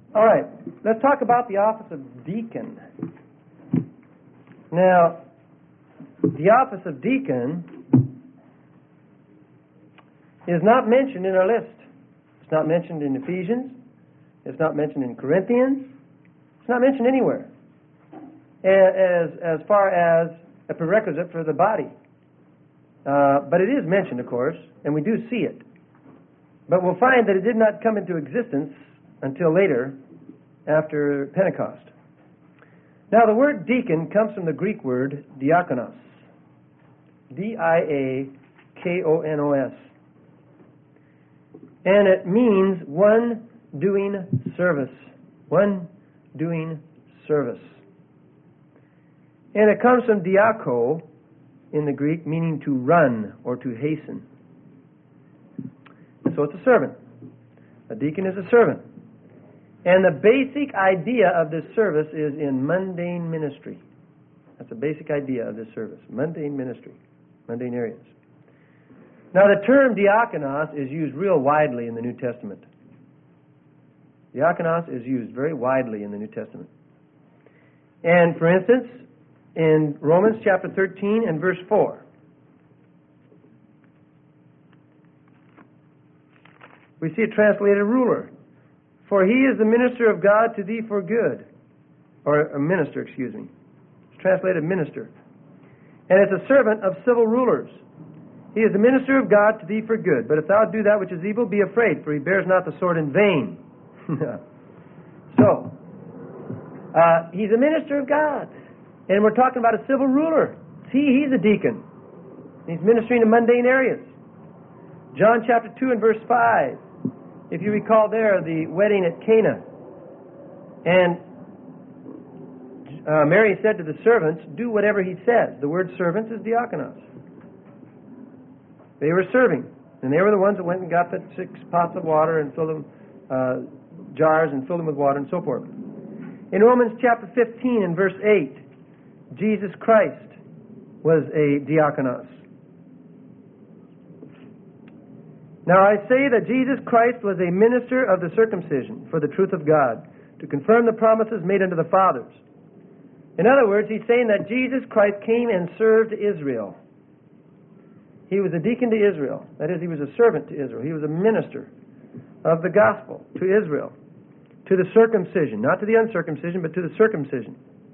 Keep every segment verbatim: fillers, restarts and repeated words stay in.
All right, let's talk about the office of deacon. Now, the office of deacon is not mentioned in our list. It's not mentioned in Ephesians. It's not mentioned in Corinthians. It's not mentioned anywhere as, as far as a prerequisite for the body. Uh, but it is mentioned, of course, and we do see it. But we'll find that it did not come into existence until later, after Pentecost. Now, the word deacon comes from the Greek word diakonos. D I A K O N O S. And it means one doing service. One doing service. And it comes from diako in the Greek, meaning to run or to hasten. And so it's a servant. A deacon is a servant. And the basic idea of this service is in mundane ministry. That's the basic idea of this service. Mundane ministry. Mundane areas. Now, the term diakonos is used real widely in the New Testament. Diakonos is used very widely in the New Testament. And, for instance, in Romans chapter thirteen and verse four, we see it translated ruler. For he is the minister of God to thee for good. Or a minister, excuse me. It's translated minister. And it's a servant of civil rulers. He is the minister of God to thee for good. But if thou do that which is evil, be afraid, for he bears not the sword in vain. So, uh, he's a minister of God. And we're talking about a civil ruler. See, he's a deacon. He's ministering in mundane areas. John chapter two and verse five. If you recall there, the wedding at Cana. And uh, Mary said to the servants, do whatever he says. The word servants is diakonos. They were serving. And they were the ones that went and got the six pots of water and filled them, uh, jars and filled them with water and so forth. In Romans chapter fifteen and verse eight, Jesus Christ was a diakonos. Now I say that Jesus Christ was a minister of the circumcision for the truth of God, to confirm the promises made unto the fathers. In other words, he's saying that Jesus Christ came and served Israel. He was a deacon to Israel. That is, he was a servant to Israel. He was a minister of the gospel to Israel, to the circumcision, not to the uncircumcision, but to the circumcision.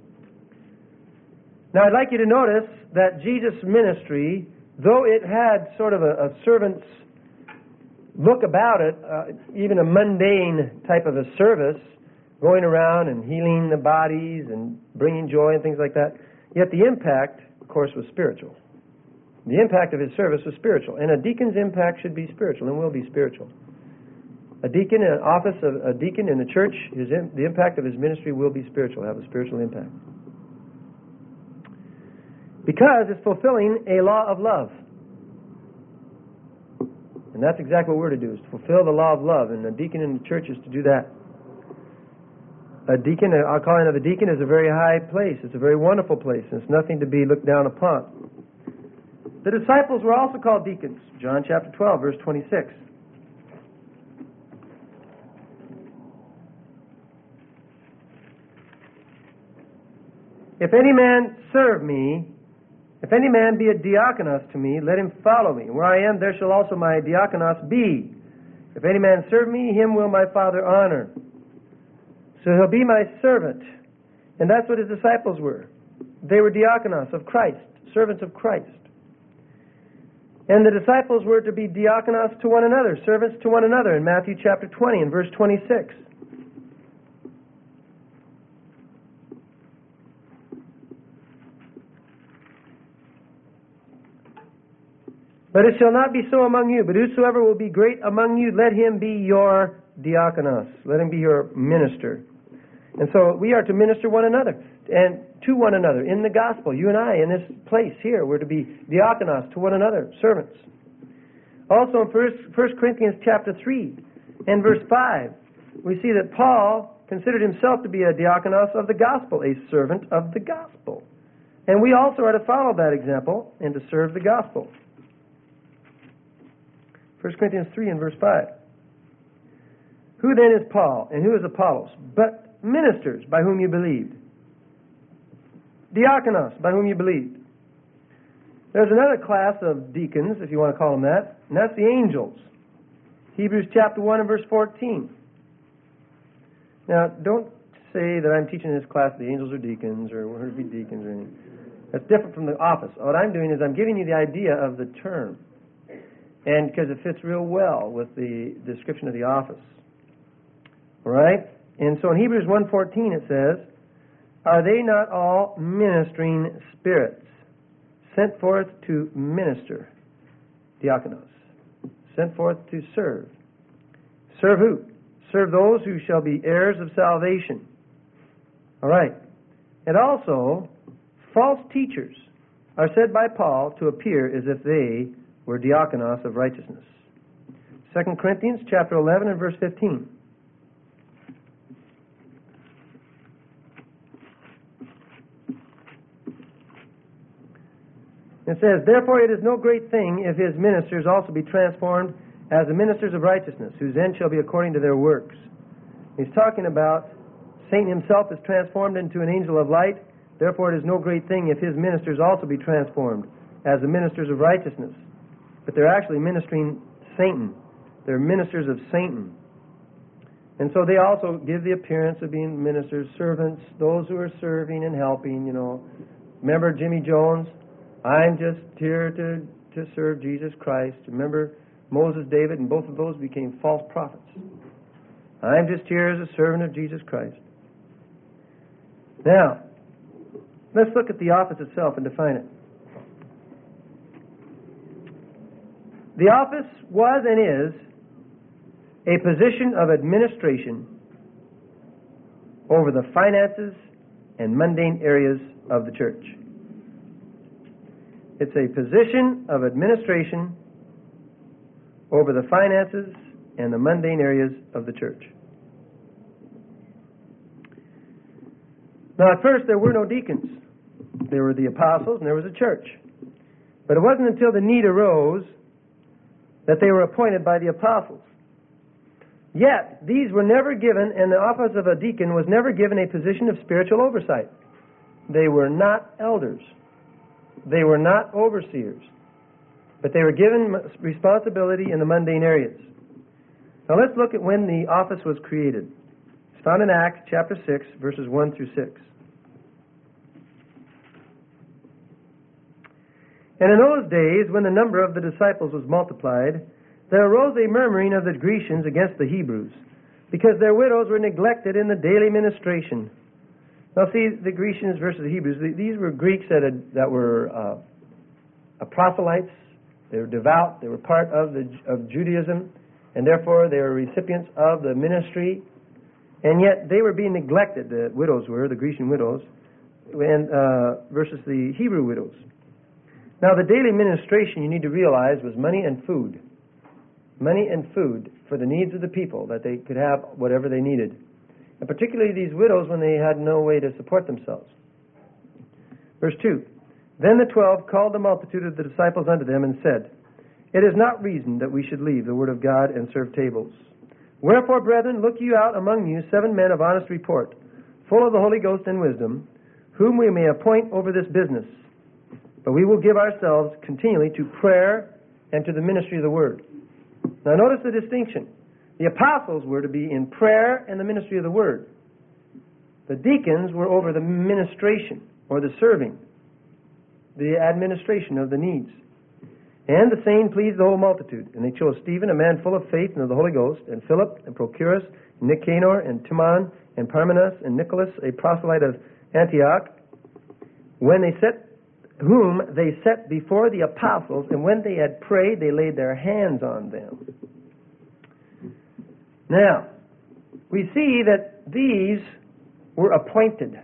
Now I'd like you to notice that Jesus' ministry, though it had sort of a, a servant's look about it, uh, even a mundane type of a service, going around and healing the bodies and bringing joy and things like that, yet the impact, of course, was spiritual. The impact of his service was spiritual, and a deacon's impact should be spiritual and will be spiritual. A deacon, an office of a deacon in the church, his, the impact of his ministry will be spiritual, have a spiritual impact. Because it's fulfilling a law of love. And that's exactly what we're to do, is to fulfill the law of love. And a deacon in the church is to do that. A deacon, our calling of a deacon is a very high place. It's a very wonderful place. And it's nothing to be looked down upon. The disciples were also called deacons. John chapter twelve, verse twenty-six. If any man serve me, if any man be a diakonos to me, let him follow me. Where I am, there shall also my diakonos be. If any man serve me, him will my Father honor. So he'll be my servant. And that's what his disciples were. They were diakonos of Christ, servants of Christ. And the disciples were to be diakonos to one another, servants to one another, in Matthew chapter twenty and verse twenty-six. But it shall not be so among you, but whosoever will be great among you, let him be your diakonos. Let him be your minister. And so we are to minister one another and to one another in the gospel. You and I in this place here, we're to be diakonos to one another, servants. Also in First Corinthians chapter three and verse five, we see that Paul considered himself to be a diakonos of the gospel, a servant of the gospel. And we also are to follow that example and to serve the gospel. First Corinthians three and verse five. Who then is Paul, and who is Apollos? But ministers by whom you believed. Diakonos, by whom you believed. There's another class of deacons, if you want to call them that, and that's the angels. Hebrews chapter one and verse fourteen. Now, don't say that I'm teaching this class the angels are deacons, or we're going to be deacons or anything. That's different from the office. What I'm doing is I'm giving you the idea of the term, and because it fits real well with the description of the office. All right? And so in Hebrews one fourteen it says, are they not all ministering spirits, sent forth to minister, diakonos, sent forth to serve? Serve who? Serve those who shall be heirs of salvation. All right. And also, false teachers are said by Paul to appear as if they were diakonos of righteousness. Second Corinthians chapter eleven and verse fifteen. It says, therefore it is no great thing if his ministers also be transformed as the ministers of righteousness, whose end shall be according to their works. He's talking about Satan himself is transformed into an angel of light. Therefore it is no great thing if his ministers also be transformed as the ministers of righteousness. But they're actually ministering Satan. They're ministers of Satan. And so they also give the appearance of being ministers, servants, those who are serving and helping, you know. Remember Jimmy Jones? I'm just here to, to serve Jesus Christ. Remember Moses, David, and both of those became false prophets. I'm just here as a servant of Jesus Christ. Now, let's look at the office itself and define it. The office was and is a position of administration over the finances and mundane areas of the church. It's a position of administration over the finances and the mundane areas of the church. Now, at first, there were no deacons. There were the apostles and there was a church. But it wasn't until the need arose that they were appointed by the apostles. Yet, these were never given, and the office of a deacon was never given a position of spiritual oversight. They were not elders. They were not overseers, but they were given responsibility in the mundane areas. Now let's look at when the office was created. It's found in Acts chapter six, verses one through six. And in those days, when the number of the disciples was multiplied, there arose a murmuring of the Grecians against the Hebrews, because their widows were neglected in the daily ministration. Now, see, the Grecians versus the Hebrews, these were Greeks that had, that were uh, proselytes. They were devout. They were part of the of Judaism, and therefore they were recipients of the ministry. And yet they were being neglected. The widows were, the Grecian widows, and uh, versus the Hebrew widows. Now, the daily ministration, you need to realize, was money and food. Money and food for the needs of the people, that they could have whatever they needed. And particularly these widows when they had no way to support themselves. Verse two, then the twelve called the multitude of the disciples unto them and said, it is not reason that we should leave the word of God and serve tables. Wherefore, brethren, look you out among you seven men of honest report, full of the Holy Ghost and wisdom, whom we may appoint over this business. But we will give ourselves continually to prayer and to the ministry of the word. Now notice the distinction. The apostles were to be in prayer and the ministry of the word. The deacons were over the ministration, or the serving, the administration of the needs. And the saying pleased the whole multitude. And they chose Stephen, a man full of faith and of the Holy Ghost, and Philip, and Prochorus, and Nicanor, and Timon, and Parmenas, and Nicholas, a proselyte of Antioch, when they set, whom they set before the apostles, and when they had prayed, they laid their hands on them. Now, we see that these were appointed.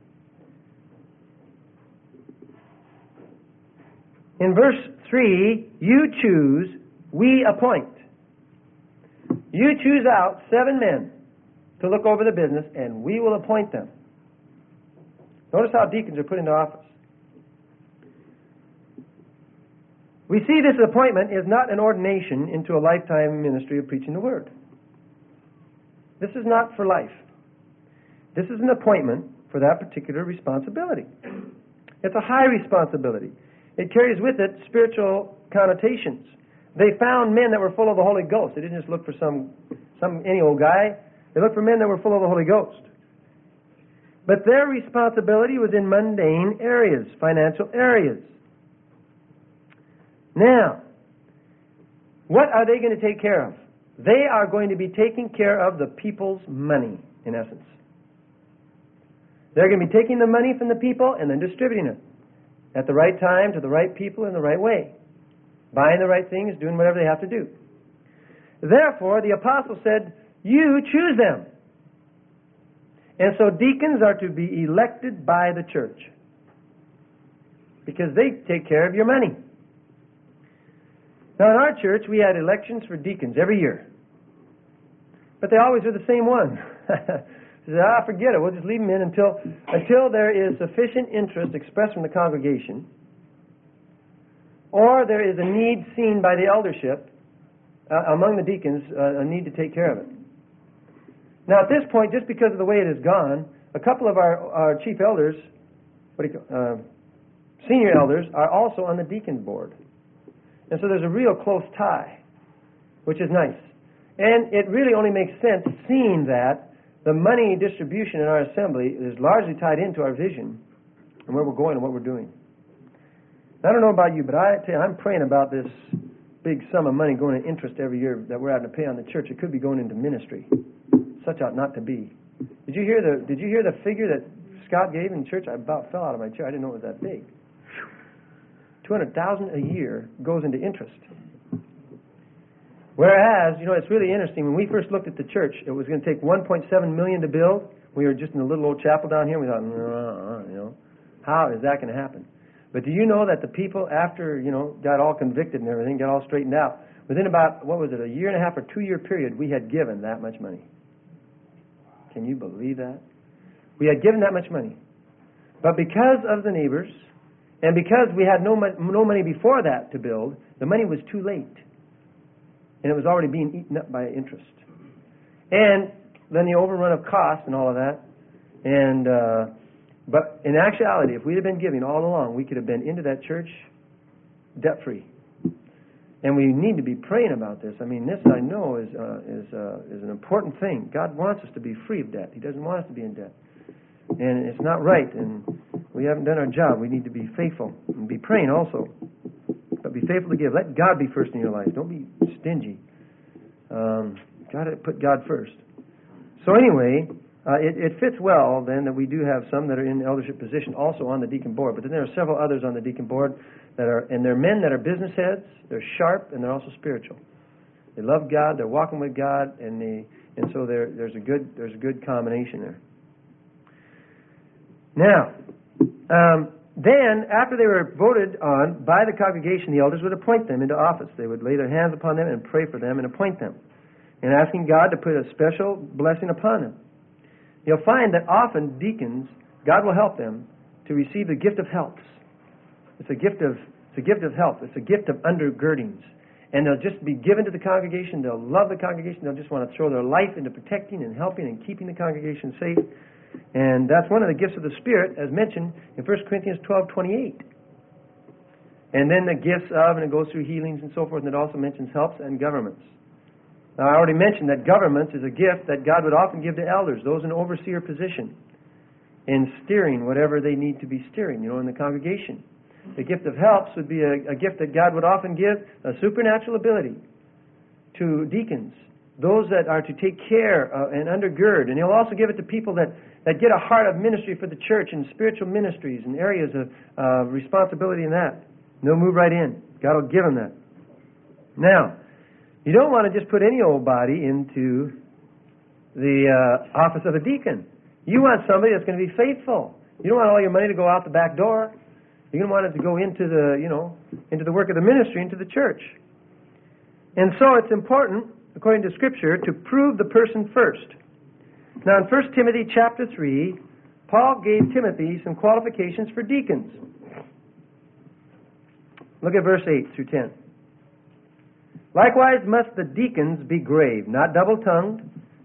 In verse three, you choose, we appoint. You choose out seven men to look over the business, and we will appoint them. Notice how deacons are put into office. We see this appointment is not an ordination into a lifetime ministry of preaching the word. This is not for life. This is an appointment for that particular responsibility. It's a high responsibility. It carries with it spiritual connotations. They found men that were full of the Holy Ghost. They didn't just look for some, some any old guy. They looked for men that were full of the Holy Ghost. But their responsibility was in mundane areas, financial areas. Now, what are they going to take care of? They are going to be taking care of the people's money, in essence. They're going to be taking the money from the people and then distributing it at the right time to the right people in the right way. Buying the right things, doing whatever they have to do. Therefore, the apostle said, you choose them. And so deacons are to be elected by the church because they take care of your money. Now, in our church, we had elections for deacons every year. But they always are the same one. Ah, forget it. We'll just leave them in until, until there is sufficient interest expressed from the congregation, or there is a need seen by the eldership uh, among the deacons, uh, a need to take care of it. Now, at this point, just because of the way it has gone, a couple of our, our chief elders, what do you call, uh, senior elders, are also on the deacon board. And so there's a real close tie, which is nice. And it really only makes sense seeing that the money distribution in our assembly is largely tied into our vision and where we're going and what we're doing. I don't know about you, but I tell you, I'm praying about this big sum of money going in interest every year that we're having to pay on the church. It could be going into ministry. Such ought not to be. Did you hear the Did you hear the figure that Scott gave in church? I about fell out of my chair. I didn't know it was that big. Two hundred thousand a year goes into interest. Whereas, you know, it's really interesting. When we first looked at the church, it was going to take one point seven million to build. We were just in a little old chapel down here. We thought, uh, you know, how is that going to happen? But do you know that the people, after, you know, got all convicted and everything, got all straightened out, within about, what was it, a year and a half or two-year period, we had given that much money. Can you believe that? We had given that much money. But because of the neighbors, and because we had no, mo- no money before that to build, the money was too late. And it was already being eaten up by interest. And then the overrun of cost and all of that. And uh, but in actuality, if we'd have been giving all along, we could have been into that church debt-free. And we need to be praying about this. I mean, this I know is uh, is uh, is an important thing. God wants us to be free of debt. He doesn't want us to be in debt. And it's not right. And we haven't done our job. We need to be faithful and be praying also. But be faithful to give. Let God be first in your life. Don't be stingy. Um, got to put God first. So anyway, uh, it, it fits well then that we do have some that are in eldership position also on the deacon board. But then there are several others on the deacon board that are, and they're men that are business heads. They're sharp and they're also spiritual. They love God. They're walking with God, and they and so there there's a good there's a good combination there. Now. Um, Then, after they were voted on by the congregation, the elders would appoint them into office. They would lay their hands upon them and pray for them and appoint them, and asking God to put a special blessing upon them. You'll find that often deacons, God will help them to receive the gift of helps. It's a gift of it's a gift of help. It's a gift of undergirdings. And they'll just be given to the congregation. They'll love the congregation. They'll just want to throw their life into protecting and helping and keeping the congregation safe. And that's one of the gifts of the Spirit, as mentioned in First Corinthians twelve twenty-eight. And then the gifts of, and it goes through healings and so forth, and it also mentions helps and governments. Now, I already mentioned that governments is a gift that God would often give to elders, those in overseer position, in steering whatever they need to be steering, you know, in the congregation. The gift of helps would be a, a gift that God would often give, a supernatural ability to deacons, those that are to take care uh, and undergird. And He'll also give it to people that, that get a heart of ministry for the church and spiritual ministries and areas of uh, responsibility in that. And they'll move right in. God will give them that. Now, you don't want to just put any old body into the uh, office of a deacon. You want somebody that's going to be faithful. You don't want all your money to go out the back door. You're going to want it to go into the, you know, into the work of the ministry, into the church. And so it's important, according to Scripture, to prove the person first. Now, in First Timothy chapter three, Paul gave Timothy some qualifications for deacons. Look at verse eight through ten. Likewise must the deacons be grave, not double-tongued,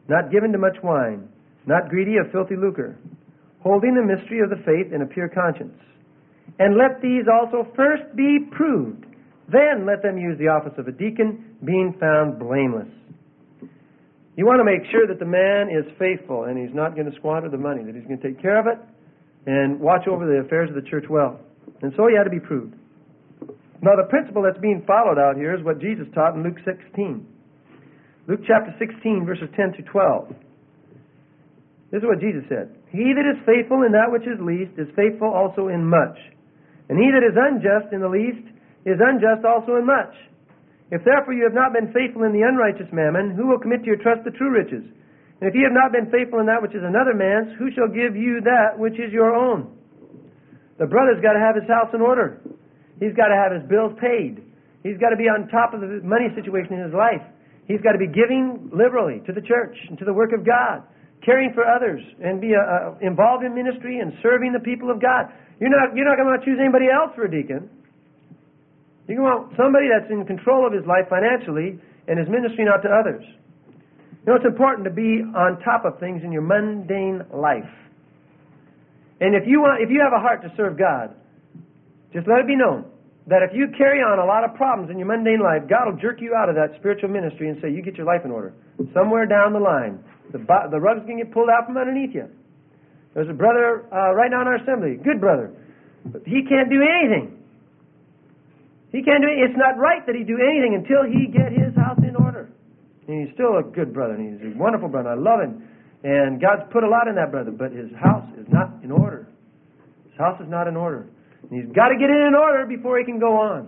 not given to much wine, not greedy of filthy lucre, holding the mystery of the faith in a pure conscience. And let these also first be proved. Then let them use the office of a deacon, being found blameless. You want to make sure that the man is faithful and he's not going to squander the money, that he's going to take care of it and watch over the affairs of the church well. And so he had to be proved. Now the principle that's being followed out here is what Jesus taught in Luke sixteen. Luke chapter sixteen, verses ten to twelve. This is what Jesus said. He that is faithful in that which is least is faithful also in much. And he that is unjust in the least is unjust also in much. If therefore you have not been faithful in the unrighteous mammon, who will commit to your trust the true riches? And if ye have not been faithful in that which is another man's, who shall give you that which is your own? The brother's got to have his house in order. He's got to have his bills paid. He's got to be on top of the money situation in his life. He's got to be giving liberally to the church and to the work of God, caring for others, and be uh, uh, involved in ministry and serving the people of God. You're not, you're not going to choose anybody else for a deacon. You want somebody that's in control of his life financially and is ministering out to others. You know, it's important to be on top of things in your mundane life. And if you want, if you have a heart to serve God, just let it be known that if you carry on a lot of problems in your mundane life, God will jerk you out of that spiritual ministry and say, you get your life in order. Somewhere down the line, the, the rug's going to get pulled out from underneath you. There's a brother uh, right now in our assembly, good brother, but he can't do anything. He can't do it. It's not right that he do anything until he get his house in order. And he's still a good brother, and he's a wonderful brother. I love him. And God's put a lot in that brother, but his house is not in order. His house is not in order. And he's got to get it in order before he can go on.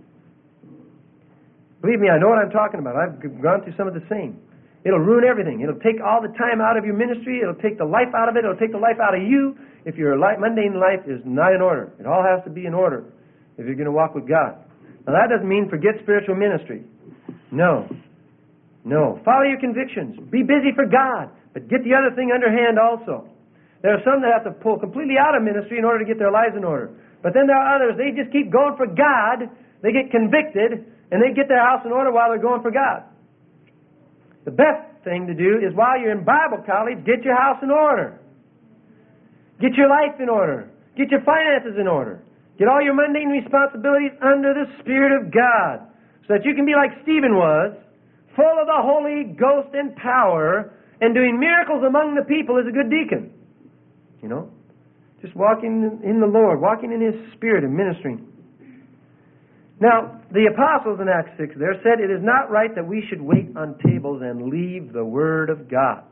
Believe me, I know what I'm talking about. I've gone through some of the same. It'll ruin everything. It'll take all the time out of your ministry. It'll take the life out of it. It'll take the life out of you if your life, mundane life is not in order. It all has to be in order if you're going to walk with God. Now, that doesn't mean forget spiritual ministry. No. No. Follow your convictions. Be busy for God, but get the other thing underhand also. There are some that have to pull completely out of ministry in order to get their lives in order. But then there are others, they just keep going for God. They get convicted, and they get their house in order while they're going for God. The best thing to do is while you're in Bible college, get your house in order. Get your life in order. Get your finances in order. Get all your mundane responsibilities under the Spirit of God so that you can be like Stephen was, full of the Holy Ghost and power, and doing miracles among the people as a good deacon. You know? Just walking in the Lord, walking in His Spirit and ministering. Now, the apostles in Acts six there said, it is not right that we should wait on tables and leave the Word of God.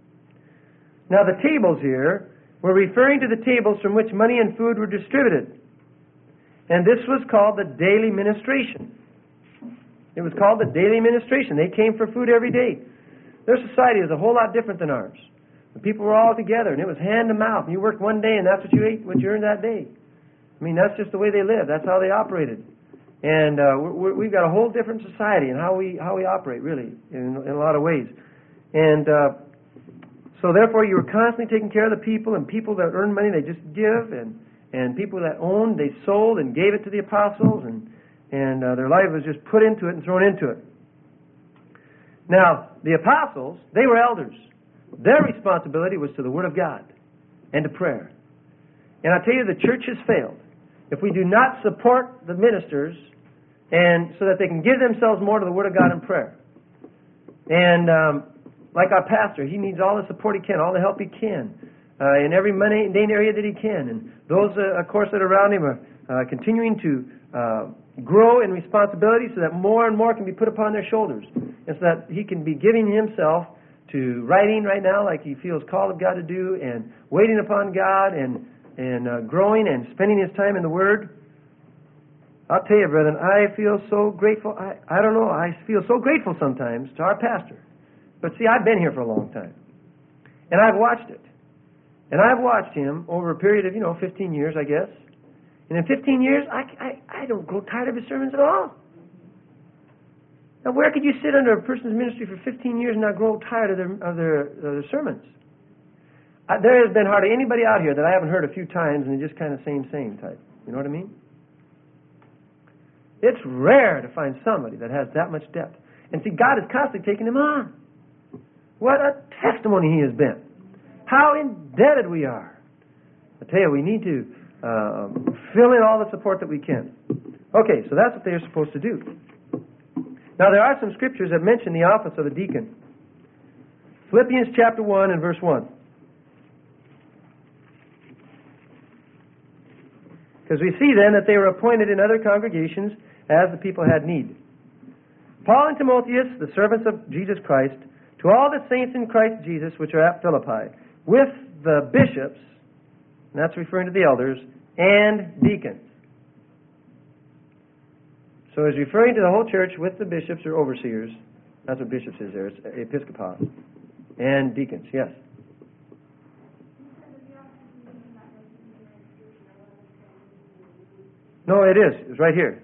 Now, the tables here were referring to the tables from which money and food were distributed. And this was called the daily ministration. It was called the daily ministration. They came for food every day. Their society is a whole lot different than ours. The people were all together, and it was hand to mouth. You worked one day, and that's what you ate, what you earned that day. I mean, that's just the way they lived. That's how they operated. And uh, we're, we've got a whole different society in how we how we operate, really, in, in a lot of ways. And uh, so, therefore, you were constantly taking care of the people, and people that earned money, they just give, and And people that owned, they sold and gave it to the apostles, and, and uh, their life was just put into it and thrown into it. Now, the apostles, they were elders. Their responsibility was to the Word of God and to prayer. And I tell you, the church has failed. If we do not support the ministers and so that they can give themselves more to the Word of God and prayer. And um, like our pastor, he needs all the support he can, all the help he can. Uh, in every mundane area that he can. And those, uh, of course, that are around him are uh, continuing to uh, grow in responsibility so that more and more can be put upon their shoulders. And so that he can be giving himself to writing right now like he feels called of God to do, and waiting upon God, and, and uh, growing and spending his time in the Word. I'll tell you, brethren, I feel so grateful. I, I don't know, I feel so grateful sometimes to our pastor. But see, I've been here for a long time. And I've watched it. And I've watched him over a period of, you know, fifteen years, I guess. And in fifteen years, I, I, I don't grow tired of his sermons at all. Now, where could you sit under a person's ministry for fifteen years and not grow tired of their, of their, of their sermons? I, there has been hardly anybody out here that I haven't heard a few times and just kind of same, same type. You know what I mean? It's rare to find somebody that has that much depth. And see, God is constantly taking him on. What a testimony he has been. How indebted we are. I tell you, we need to uh, fill in all the support that we can. Okay, so that's what they're supposed to do. Now, there are some scriptures that mention the office of a deacon. Philippians chapter one and verse one. Because we see then that they were appointed in other congregations as the people had need. Paul and Timotheus, the servants of Jesus Christ, to all the saints in Christ Jesus which are at Philippi, with the bishops, and that's referring to the elders, and deacons. So it's referring to the whole church with the bishops or overseers. That's what bishops is there. It's episcopos. And deacons, yes. No, it is. It's right here.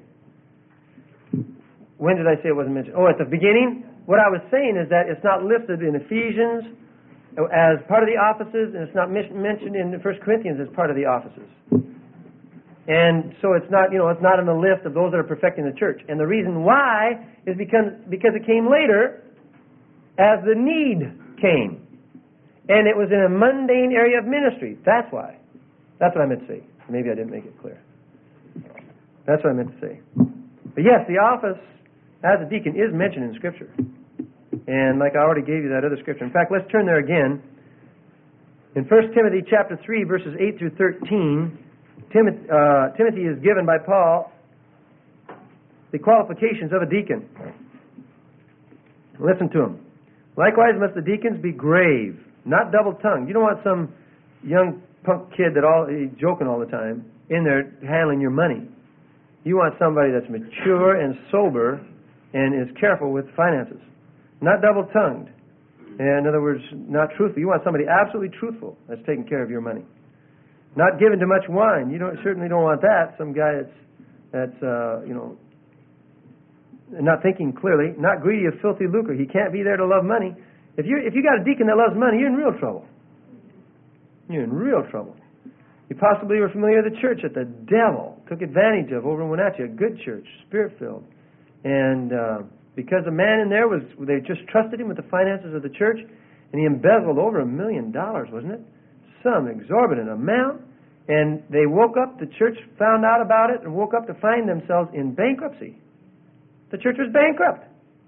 When did I say it wasn't mentioned? Oh, at the beginning? What I was saying is that it's not listed in Ephesians as part of the offices, and it's not mentioned in First Corinthians as part of the offices. And so it's not, you know, it's not on the list of those that are perfecting the church. And the reason why is because, because it came later as the need came. And it was in a mundane area of ministry. That's why. That's what I meant to say. Maybe I didn't make it clear. That's what I meant to say. But yes, the office as a deacon is mentioned in Scripture. And like I already gave you that other Scripture. In fact, let's turn there again. In First Timothy chapter three, verses eight through thirteen, Timothy, uh, Timothy is given by Paul the qualifications of a deacon. Listen to him. Likewise must the deacons be grave, not double-tongued. You don't want some young punk kid that all he's joking all the time in there handling your money. You want somebody that's mature and sober and is careful with finances. Not double-tongued. In other words, not truthful. You want somebody absolutely truthful that's taking care of your money. Not given to much wine. You don't certainly don't want that. Some guy that's that's uh, you know not thinking clearly. Not greedy of filthy lucre. He can't be there to love money. If you if you got a deacon that loves money, you're in real trouble. You're in real trouble. You possibly were familiar with the church that the devil took advantage of over in Wenatchee, a good church, Spirit-filled. And uh, because a man in there was, they just trusted him with the finances of the church, and he embezzled over a million dollars, wasn't it? Some exorbitant amount. And they woke up, the church found out about it, and woke up to find themselves in bankruptcy. The church was bankrupt.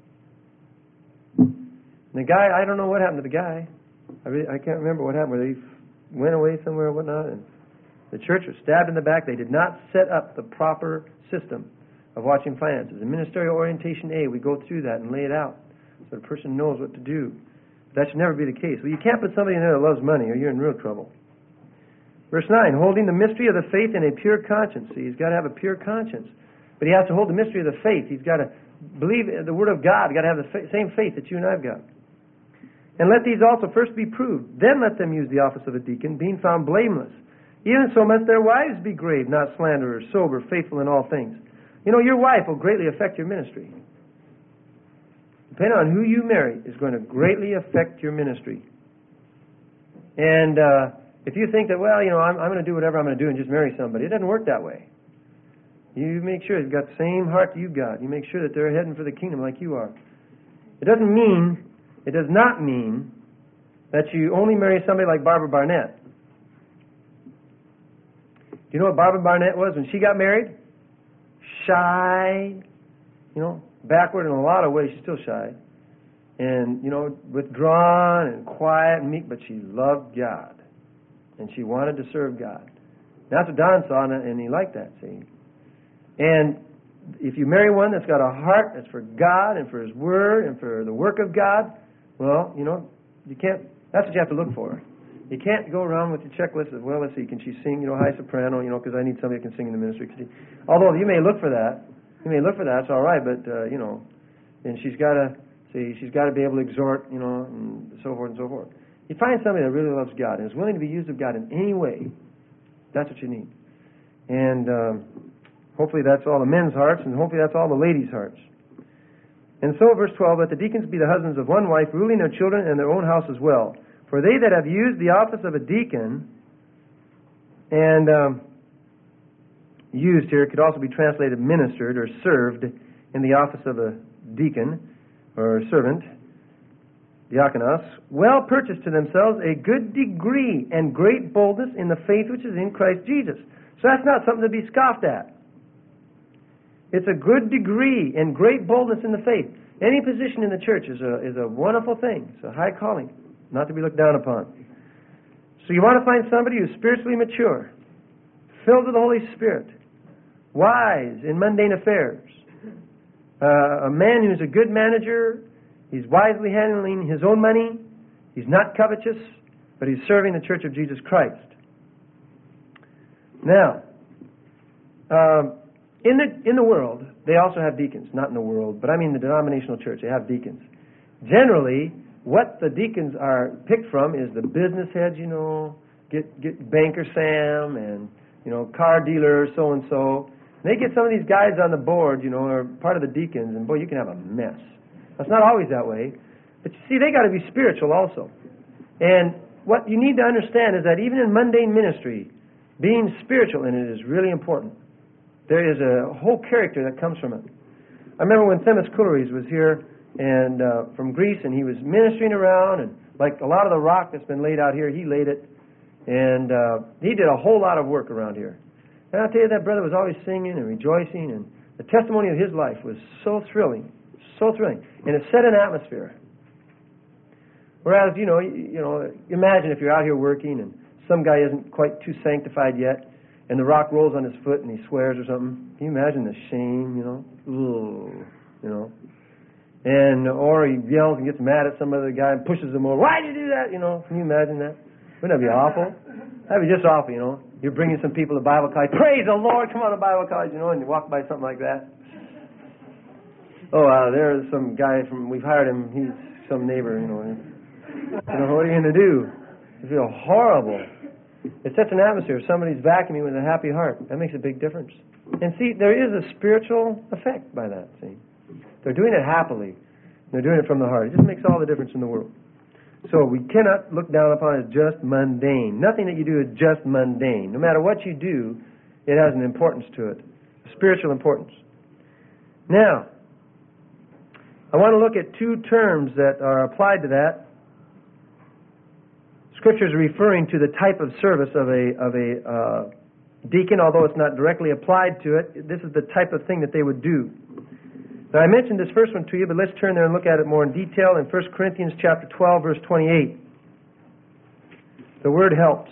And the guy, I don't know what happened to the guy. I, really, I can't remember what happened, whether he went away somewhere or whatnot, and the church was stabbed in the back. They did not set up the proper system of watching finances. In Ministerial Orientation A, we go through that and lay it out so the person knows what to do. That should never be the case. Well, you can't put somebody in there that loves money or you're in real trouble. Verse nine, holding the mystery of the faith in a pure conscience. See, he's got to have a pure conscience. But he has to hold the mystery of the faith. He's got to believe the Word of God. He's got to have the fa- same faith that you and I have got. And let these also first be proved. Then let them use the office of a deacon, being found blameless. Even so must their wives be grave, not slanderers, sober, faithful in all things. You know, your wife will greatly affect your ministry. Depending on who you marry is going to greatly affect your ministry. And uh, if you think that, well, you know, I'm, I'm going to do whatever I'm going to do and just marry somebody, it doesn't work that way. You make sure they've got the same heart you've got. You make sure that they're heading for the kingdom like you are. It doesn't mean, it does not mean that you only marry somebody like Barbara Barnett. Do you know what Barbara Barnett was when she got married? Shy, you know, backward in a lot of ways. She's still shy. And, you know, withdrawn and quiet and meek, but she loved God. And she wanted to serve God. That's what Don saw, and he liked that, see. And if you marry one that's got a heart that's for God and for His Word and for the work of God, well, you know, you can't, that's what you have to look for. You can't go around with your checklist of, well, let's see, can she sing, you know, high soprano, you know, because I need somebody who can sing in the ministry. Although you may look for that. You may look for that, it's all right, but, uh, you know, and she's got to, see, she's got to be able to exhort, you know, and so forth and so forth. You find somebody that really loves God and is willing to be used of God in any way, that's what you need. And um, hopefully that's all the men's hearts, and hopefully that's all the ladies' hearts. And so, verse twelve, let the deacons be the husbands of one wife, ruling their children and their own house as well. For they that have used the office of a deacon, and um, used here could also be translated ministered or served in the office of a deacon or servant, diakonos, well purchased to themselves a good degree and great boldness in the faith which is in Christ Jesus. So that's not something to be scoffed at. It's a good degree and great boldness in the faith. Any position in the church is a, is a wonderful thing. It's a high calling, not to be looked down upon. So you want to find somebody who's spiritually mature, filled with the Holy Spirit, wise in mundane affairs, uh, a man who's a good manager. He's wisely handling his own money. He's not covetous, but he's serving the Church of Jesus Christ. Now, um, in the in the world, they also have deacons. Not in the world, but I mean the denominational church. They have deacons. Generally, what the deacons are picked from is the business heads, you know, get get Banker Sam and, you know, car dealer so and so. They get some of these guys on the board, you know, are part of the deacons, and boy, you can have a mess. It's not always that way. But you see, they got to be spiritual also. And what you need to understand is that even in mundane ministry, being spiritual in it is really important. There is a whole character that comes from it. I remember when Themis Koulouris was here and uh, from Greece, and he was ministering around, and like a lot of the rock that's been laid out here, he laid it. And uh, he did a whole lot of work around here. And I'll tell you, that brother was always singing and rejoicing, and the testimony of his life was so thrilling. So thrilling. And it set an atmosphere. Whereas, you know, you, you know, imagine if you're out here working and some guy isn't quite too sanctified yet, and the rock rolls on his foot and he swears or something. Can you imagine the shame, you know? Ooh, you know. And, or he yells and gets mad at some other guy and pushes him over. Why did you do that? You know, can you imagine that? Wouldn't that be awful? That'd be just awful, you know. You're bringing some people to Bible college. Praise the Lord, come on to Bible college, you know, and you walk by something like that. Oh, uh, there's some guy from, we've hired him, he's some neighbor, you know. You know, what are you going to do? You feel horrible. It sets an atmosphere. If somebody's vacuuming with a happy heart, that makes a big difference. And see, there is a spiritual effect by that, see. They're doing it happily. They're doing it from the heart. It just makes all the difference in the world. So we cannot look down upon it as just mundane. Nothing that you do is just mundane. No matter what you do, it has an importance to it, a spiritual importance. Now, I want to look at two terms that are applied to that. Scripture is referring to the type of service of a of a uh, deacon, although it's not directly applied to it. This is the type of thing that they would do. Now, I mentioned this first one to you, but let's turn there and look at it more in detail in First Corinthians chapter twelve, verse twenty-eight. The word helps.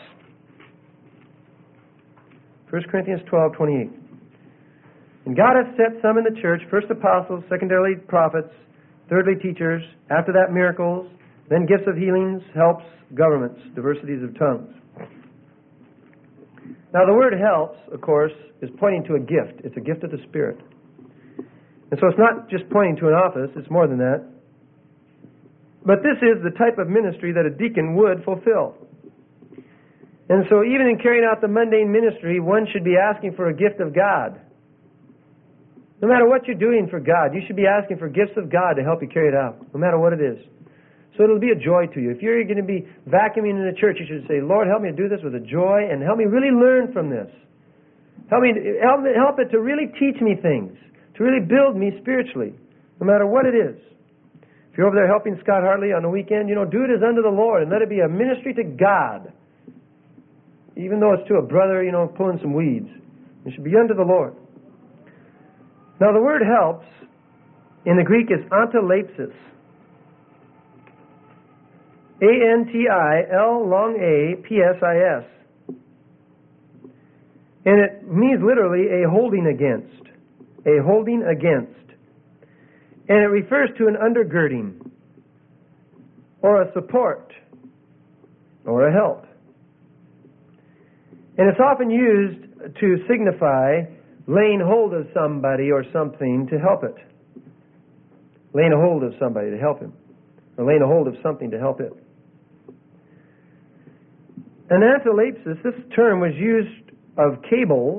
First Corinthians twelve, twenty-eight. And God hath set some in the church, first apostles, secondarily prophets, thirdly teachers, after that miracles, then gifts of healings, helps, governments, diversities of tongues. Now the word helps, of course, is pointing to a gift. It's a gift of the Spirit. And so it's not just pointing to an office, it's more than that. But this is the type of ministry that a deacon would fulfill. And so even in carrying out the mundane ministry, one should be asking for a gift of God. No matter what you're doing for God, you should be asking for gifts of God to help you carry it out, no matter what it is. So it'll be a joy to you. If you're going to be vacuuming in the church, you should say, Lord, help me to do this with a joy, and help me really learn from this. Help me, help me, help it to really teach me things, to really build me spiritually, no matter what it is. If you're over there helping Scott Hartley on the weekend, you know, do it as unto the Lord, and let it be a ministry to God. Even though it's to a brother, you know, pulling some weeds. It should be unto the Lord. Now, the word helps in the Greek is antilepsis. A N T I L long A P S I S. And it means literally a holding against. A holding against. And it refers to an undergirding, or a support, or a help. And it's often used to signify laying hold of somebody or something to help it. Laying a hold of somebody to help him. Or laying a hold of something to help it. An antilepsis, this term was used of cables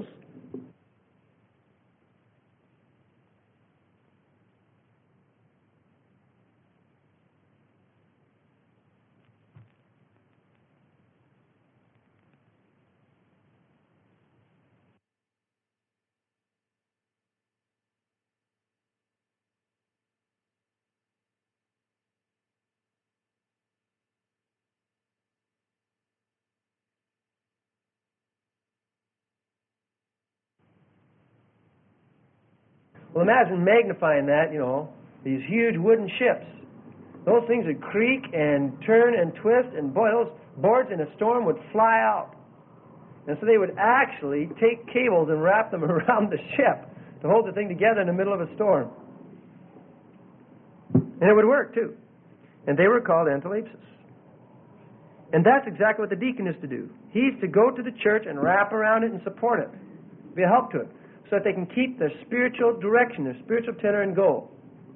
Well, imagine magnifying that, you know, these huge wooden ships. Those things would creak and turn and twist, and boy, those boards in a storm would fly out. And so they would actually take cables and wrap them around the ship to hold the thing together in the middle of a storm. And it would work, too. And they were called antilepsis. And that's exactly what the deacon is to do. He's to go to the church and wrap around it and support it, be a help to it, so that they can keep their spiritual direction, their spiritual tenor and goal.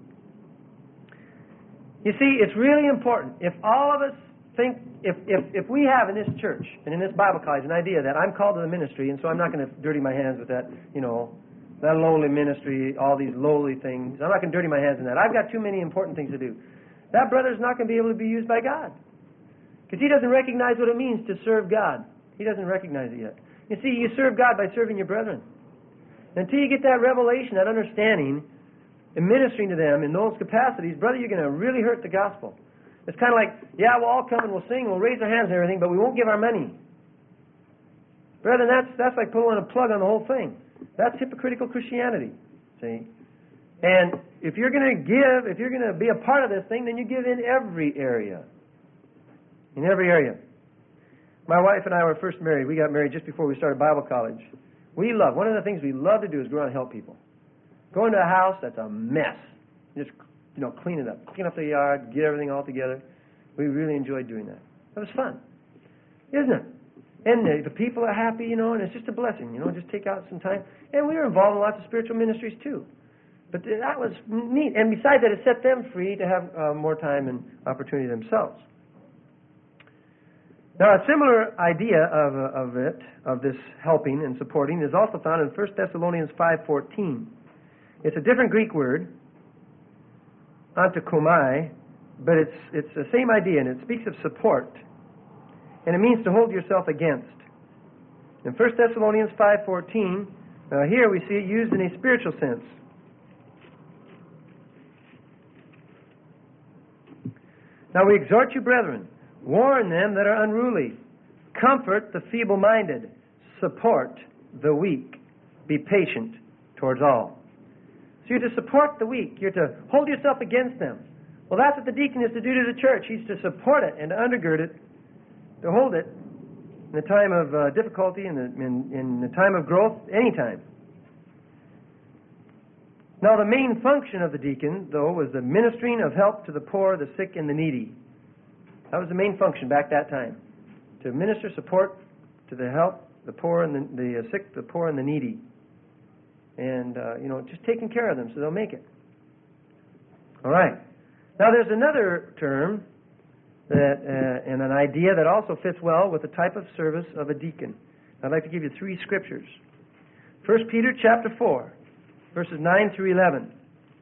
You see, it's really important. If all of us think, if, if, if we have in this church and in this Bible college an idea that I'm called to the ministry, and so I'm not going to dirty my hands with that, you know, that lowly ministry, all these lowly things. I'm not going to dirty my hands in that. I've got too many important things to do. That brother's not going to be able to be used by God, because he doesn't recognize what it means to serve God. He doesn't recognize it yet. You see, you serve God by serving your brethren. Until you get that revelation, that understanding, and ministering to them in those capacities, brother, you're going to really hurt the gospel. It's kind of like, yeah, we'll all come and we'll sing, we'll raise our hands and everything, but we won't give our money. Brethren, that's, that's like pulling a plug on the whole thing. That's hypocritical Christianity, see? And if you're going to give, if you're going to be a part of this thing, then you give in every area. In every area. My wife and I were first married. We got married just before we started Bible college. We love, one of the things we love to do is go around and help people. Go into a house that's a mess. Just, you know, clean it up. Clean up the yard, get everything all together. We really enjoyed doing that. That was fun. Isn't it? And the, the people are happy, you know, and it's just a blessing, you know, just take out some time. And we were involved in lots of spiritual ministries, too. But that was neat. And besides that, it set them free to have uh, more time and opportunity themselves. Now, a similar idea of, uh, of it, of this helping and supporting, is also found in First Thessalonians five fourteen. It's a different Greek word, antikomai, but it's, it's the same idea, and it speaks of support. And it means to hold yourself against. In First Thessalonians five fourteen, uh, here we see it used in a spiritual sense. Now we exhort you, brethren, warn them that are unruly, comfort the feeble-minded, support the weak, be patient towards all. So you're to support the weak. You're to hold yourself against them. Well, that's what the deacon is to do to the church. He's to support it and to undergird it, to hold it in the time of uh, difficulty, in the, in, in the time of growth, any time. Now, the main function of the deacon, though, was the ministering of help to the poor, the sick, and the needy. That was the main function back that time, to minister support to the help, the poor, and the, the sick, the poor, and the needy. And, uh, you know, just taking care of them so they'll make it. All right. Now, there's another term that, uh, and an idea that also fits well with the type of service of a deacon. I'd like to give you three scriptures. First Peter chapter four, verses nine through eleven.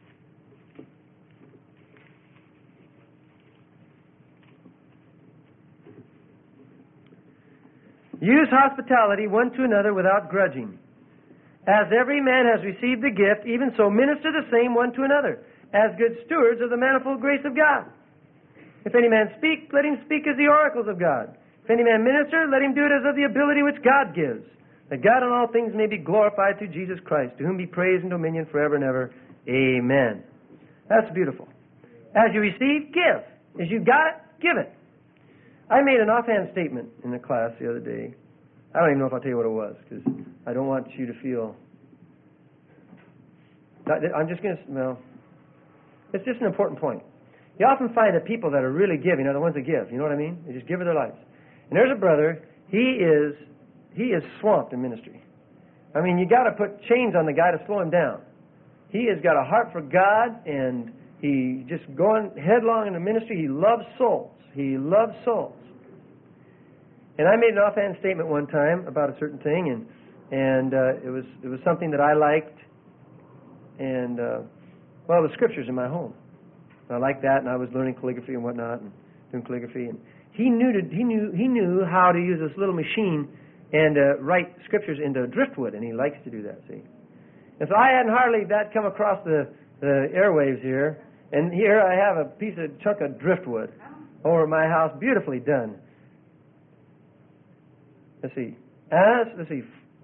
Use hospitality one to another without grudging. As every man has received the gift, even so minister the same one to another, as good stewards of the manifold grace of God. If any man speak, let him speak as the oracles of God. If any man minister, let him do it as of the ability which God gives, that God in all things may be glorified through Jesus Christ, to whom be praise and dominion forever and ever. Amen. That's beautiful. As you receive, give. As you got it, give it. I made an offhand statement in the class the other day. I don't even know if I'll tell you what it was, because I don't want you to feel... I'm just going to... Well, it's just an important point. You often find that people that are really giving are the ones that give. You know what I mean? They just give of their lives. And there's a brother, he is he is swamped in ministry. I mean, you got to put chains on the guy to slow him down. He has got a heart for God, and he just going headlong into ministry. He loves souls. He loves souls. And I made an offhand statement one time about a certain thing, and and uh, it was it was something that I liked, and uh, well, the scriptures in my home. And I liked that, and I was learning calligraphy and whatnot, and doing calligraphy. And he knew to, he knew he knew how to use this little machine and uh, write scriptures into driftwood, and he likes to do that. See, and so I hadn't hardly that come across the the airwaves here, and here I have a piece of chunk of driftwood over at my house, beautifully done. Let's see. As let's see.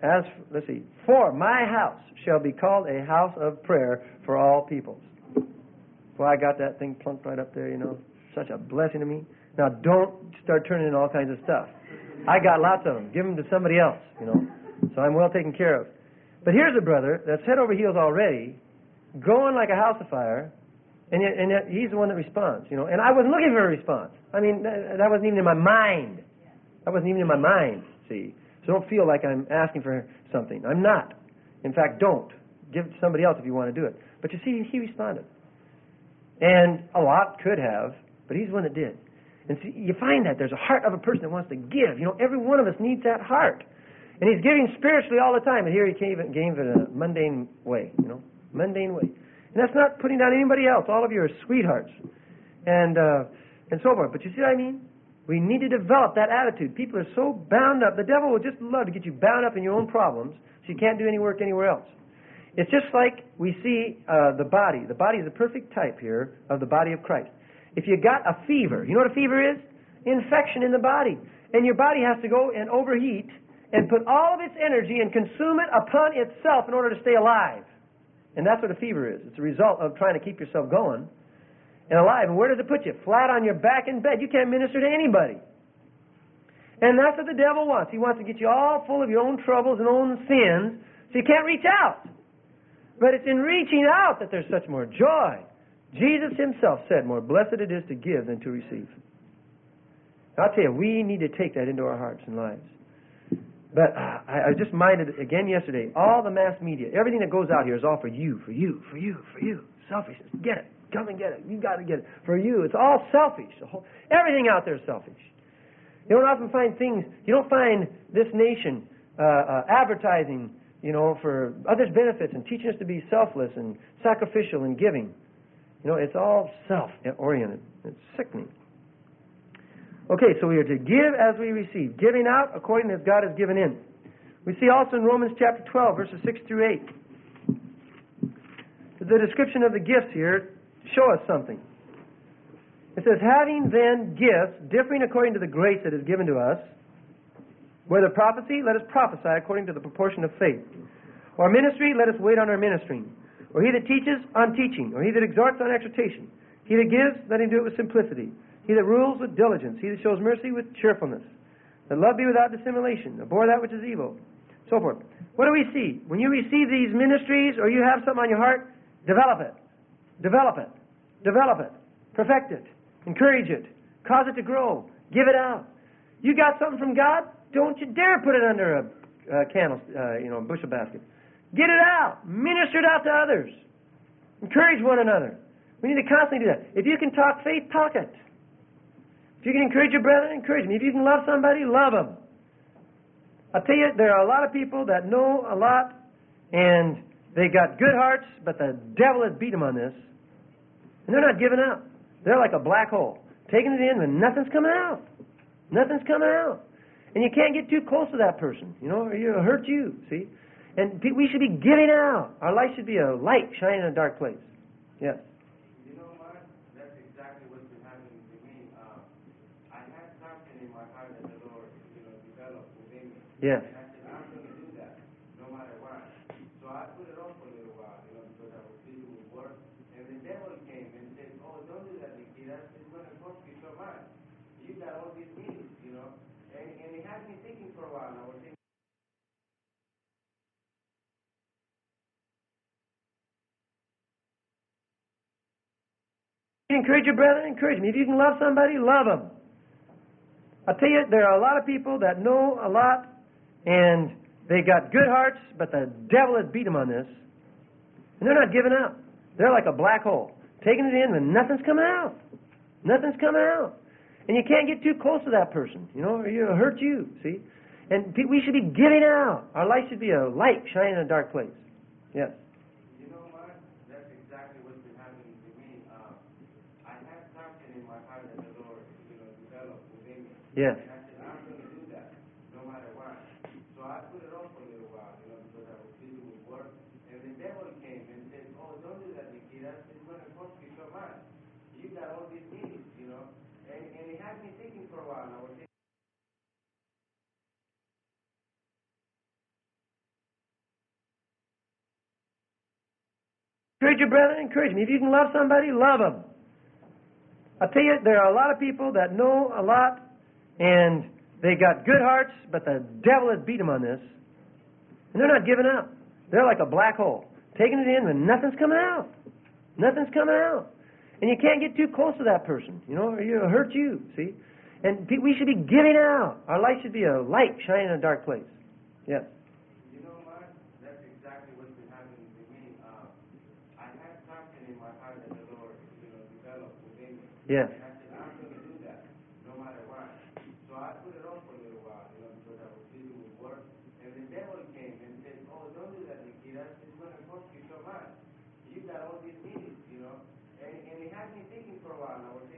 As, let's see, for my house shall be called a house of prayer for all peoples. Well, I got that thing plunked right up there, you know. Such a blessing to me. Now, don't start turning in all kinds of stuff. I got lots of them. Give them to somebody else, you know. So I'm well taken care of. But here's a brother that's head over heels already, going like a house of fire, and yet, and yet he's the one that responds, you know. And I wasn't looking for a response. I mean, that, that wasn't even in my mind. That wasn't even in my mind, see. So don't feel like I'm asking for something. I'm not. In fact, don't. Give it to somebody else if you want to do it. But you see, he responded. And a lot could have, but he's the one that did. And see, you find that there's a heart of a person that wants to give. You know, every one of us needs that heart. And he's giving spiritually all the time. And here he gave it, gave it in a mundane way, you know, mundane way. And that's not putting down anybody else. All of you are sweethearts. And, uh, and so forth. But you see what I mean? We need to develop that attitude. People are so bound up. The devil would just love to get you bound up in your own problems so you can't do any work anywhere else. It's just like we see uh, the body. The body is a perfect type here of the body of Christ. If you got a fever, you know what a fever is? Infection in the body. And your body has to go and overheat and put all of its energy and consume it upon itself in order to stay alive. And that's what a fever is. It's a result of trying to keep yourself going and alive. And where does it put you? Flat on your back in bed. You can't minister to anybody. And that's what the devil wants. He wants to get you all full of your own troubles and own sins so you can't reach out. But it's in reaching out that there's such more joy. Jesus himself said, more blessed it is to give than to receive. I'll tell you, we need to take that into our hearts and lives. But uh, I, I was just minded again yesterday, all the mass media, everything that goes out here is all for you, for you, for you, for you. Selfishness. Get it. Come and get it. You got to get it. For you. It's all selfish. The whole, everything out there is selfish. You don't often find things, you don't find this nation uh, uh, advertising, you know, for others' benefits and teaching us to be selfless and sacrificial and giving. You know, it's all self-oriented. It's sickening. Okay, so we are to give as we receive. Giving out according as God has given in. We see also in Romans chapter twelve, verses six through eight. The description of the gifts here show us something. It says, having then gifts differing according to the grace that is given to us, whether prophecy, let us prophesy according to the proportion of faith. Or ministry, let us wait on our ministering. Or he that teaches, on teaching. Or he that exhorts, on exhortation. He that gives, let him do it with simplicity. He that rules with diligence. He that shows mercy with cheerfulness. Let love be without dissimulation. Abhor that which is evil. So forth. What do we see? When you receive these ministries or you have something on your heart, develop it. Develop it. Develop it. Perfect it. Encourage it. Cause it to grow. Give it out. You got something from God? Don't you dare put it under a uh, candle, uh, you know, bushel basket. Get it out. Minister it out to others. Encourage one another. We need to constantly do that. If you can talk faith, talk it. If you can encourage your brethren, encourage them. If you can love somebody, love them. I'll tell you, there are a lot of people that know a lot, and they got good hearts, but the devil has beat them on this. And they're not giving up. They're like a black hole, taking it in, and nothing's coming out. Nothing's coming out. And you can't get too close to that person, you know, or it'll hurt you, see? And we should be giving out. Our life should be a light shining in a dark place. Yes. You know what? That's exactly what's been happening to me. Uh, I had something in my heart that the Lord, you know, developed within me. Yes. And I said, I'm going to do that, no matter what. So I put it off for a little while, you know, because I was busy with work. And the devil came and said, oh, don't do that, Nikita. It's going to cost you so much. You got all these needs, you know. And, and it had me thinking for a while. And I was thinking, encourage your brethren, encourage them. If you can love somebody, love them. I'll tell you, there are a lot of people that know a lot, and they got good hearts, but the devil has beat them on this. And they're not giving up. They're like a black hole, taking it in, and nothing's coming out. Nothing's coming out. And you can't get too close to that person, you know, or it'll hurt you, see? And we should be giving out. Our life should be a light shining in a dark place. Yes. you know what? That's exactly what's been happening to me. Uh, I had something in my heart that the Lord, you know, developed within me. Yes. And I said, I'm going to do that, no matter what. So I put it off for a little while, you know, because I was busy with work. And the devil came and said, oh, don't do that, Nikita. It's going to cost you so much. You got all these needs, you know. And, and it had me thinking for a while. I was thinking, Encourage your brethren, encourage them. If you can love somebody, love them. I tell you, there are a lot of people that know a lot, and they got good hearts, but the devil has beat them on this, and they're not giving up. They're like a black hole, taking it in, and nothing's coming out. Nothing's coming out. And you can't get too close to that person, you know, or it'll hurt you, see? And we should be giving out. Our light should be a light shining in a dark place. Yes. You know, Mark, that's exactly what's been happening to me. Uh, I had something in my heart that the Lord, you know, developed within me. Yes. And I said, I'm going to do that, no matter what. So I put it off for a little while, you know, because I was busy with work. And the devil came and said, oh, don't do that, Nikita. It's going to cost you so much. You got all these needs, you know. And, and it had me thinking for a while. I was thinking,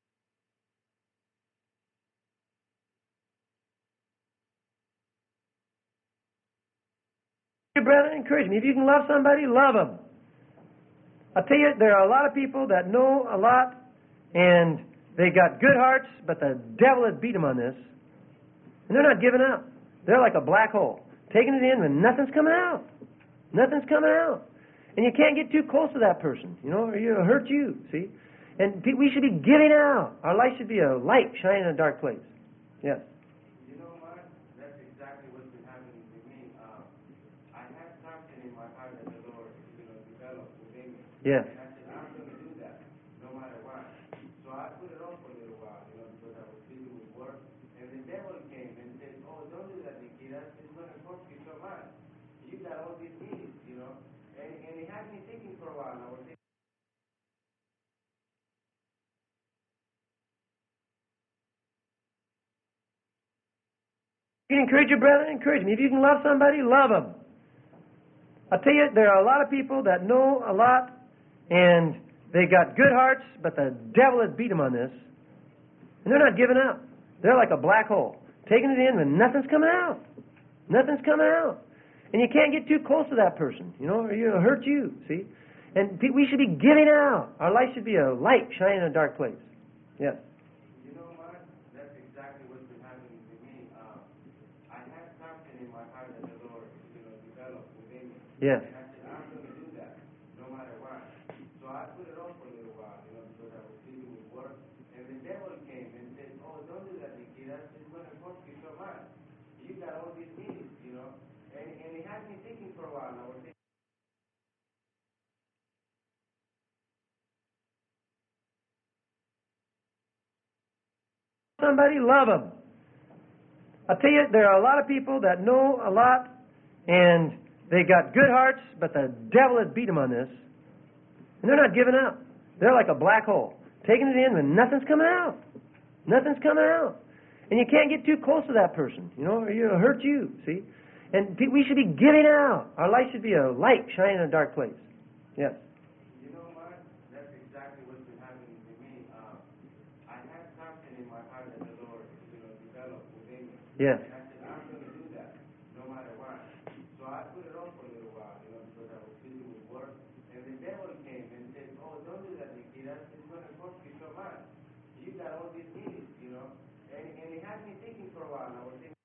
Your brethren, encourage them. If you can love somebody, love them. I tell you, there are a lot of people that know a lot, and they got good hearts, but the devil has beat them on this, and they're not giving up. They're like a black hole, taking it in, and nothing's coming out. Nothing's coming out. And you can't get too close to that person, you know, or it'll hurt you, see? And we should be giving out. Our light should be a light shining in a dark place. Yes. you know, Mark, that's exactly what's been happening to me. Uh, I had something in my heart that the Lord, you know, developed within me. Yes. And I said, I'm going to do that, no matter what. So I put it off for a little while, you know, because I was busy with work. And the devil came and said, oh, don't do that, Nikita. It's going to cost you so much. You got all these needs, you know. And, and it had me thinking for a while. I was thinking, You can encourage your brethren, encourage them. If you can love somebody, love them. I tell you, there are a lot of people that know a lot, and they got good hearts, but the devil has beat them on this, and they're not giving up. They're like a black hole, taking it in, and nothing's coming out. Nothing's coming out. And you can't get too close to that person, you know, or it'll hurt you, see? And we should be giving out. Our light should be a light shining in a dark place. Yes. you know, Mark, that's exactly what's been happening to me. Uh, I had something in my heart that the Lord, you know, developed within me. Yes. And I said, I'm going to do that, no matter what. So I put it off for a little while, you know, because I was busy with work. And the devil came and said, oh, don't do that, Nikita. It's going to cost you so much. You got all these needs, you know. And, and it had me thinking for a while. I was thinking, Somebody, love them. I tell you, there are a lot of people that know a lot, and they got good hearts, but the devil has beat them on this, and they're not giving up. They're like a black hole, taking it in, and nothing's coming out. Nothing's coming out. And you can't get too close to that person, you know, or it'll hurt you, see? And we should be giving out. Our light should be a light shining in a dark place. Yes. you know, Mark, that's exactly what's been happening to me. Uh, I had something in my heart that the Lord, you know, developed within me. Yes. And I said, I'm going to do that, no matter what. So I put it off for a little while, you know, because I was busy with work. And the devil came and said, oh, don't do that, Nikita. It's going to cost you so much. You got all these needs, you know. And, and it had me thinking for a while. I was thinking,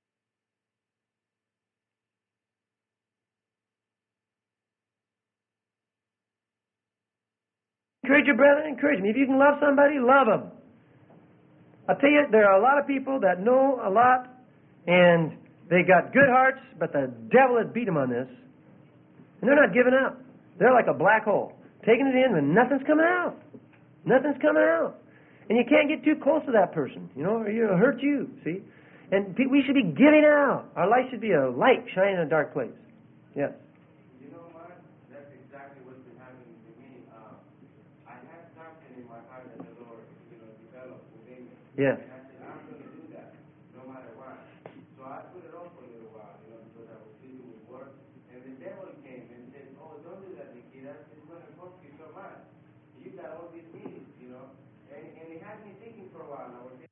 Encourage your brethren, encourage them. If you can love somebody, love them. I tell you, there are a lot of people that know a lot, and they got good hearts, but the devil has beat them on this, and they're not giving up. They're like a black hole, taking it in, and nothing's coming out. Nothing's coming out. And you can't get too close to that person, you know, or it'll hurt you, see? And we should be giving out. Our light should be a light shining in a dark place. Yes. you know, Mark, that's exactly what's been happening to me. Uh, I had something in my heart that the Lord, you know, developed within me. Yes. And I said, I'm going to do that, no matter what. So I put it off for a little while, you know, because I was busy with work. And the devil came and said, oh, don't do that, Nikita. It's going to cost you so much. You got all these needs, you know. And, and it had me thinking for a while. I was thinking,